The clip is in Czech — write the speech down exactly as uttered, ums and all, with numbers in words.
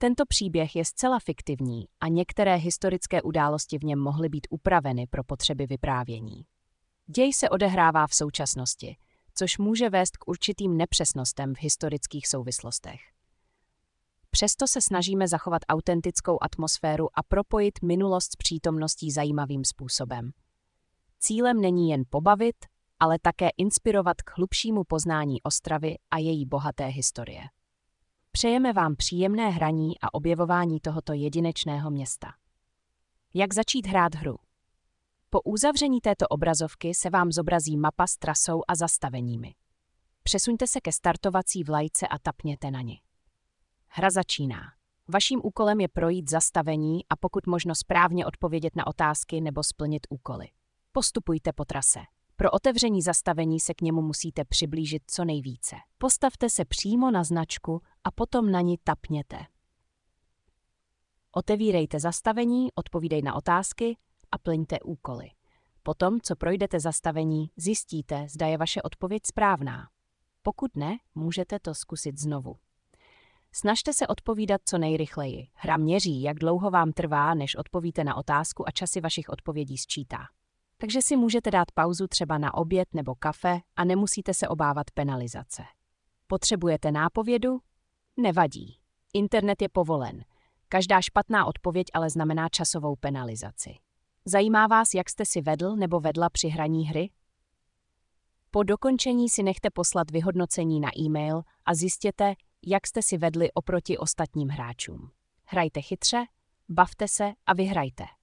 Tento příběh je zcela fiktivní a některé historické události v něm mohly být upraveny pro potřeby vyprávění. Děj se odehrává v současnosti, což může vést k určitým nepřesnostem v historických souvislostech. Přesto se snažíme zachovat autentickou atmosféru a propojit minulost s přítomností zajímavým způsobem. Cílem není jen pobavit, ale také inspirovat k hlubšímu poznání Ostravy a její bohaté historie. Přejeme vám příjemné hraní a objevování tohoto jedinečného města. Jak začít hrát hru? Po uzavření této obrazovky se vám zobrazí mapa s trasou a zastaveními. Přesuňte se ke startovací vlajce a tapněte na ni. Hra začíná. Vaším úkolem je projít zastavení a pokud možno správně odpovědět na otázky nebo splnit úkoly. Postupujte po trase. Pro otevření zastavení se k němu musíte přiblížit co nejvíce. Postavte se přímo na značku a potom na ni tapněte. Otevírejte zastavení, odpovídej na otázky a plňte úkoly. Potom, co projdete zastavení, zjistíte, zda je vaše odpověď správná. Pokud ne, můžete to zkusit znovu. Snažte se odpovídat co nejrychleji. Hra měří, jak dlouho vám trvá, než odpovíte na otázku a časy vašich odpovědí sčítá. Takže si můžete dát pauzu třeba na oběd nebo kafe a nemusíte se obávat penalizace. Potřebujete nápovědu? Nevadí. Internet je povolen. Každá špatná odpověď ale znamená časovou penalizaci. Zajímá vás, jak jste si vedl nebo vedla při hraní hry? Po dokončení si nechte poslat vyhodnocení na e-mail a zjistěte, jak jste si vedli oproti ostatním hráčům. Hrajte chytře, bavte se a vyhrajte.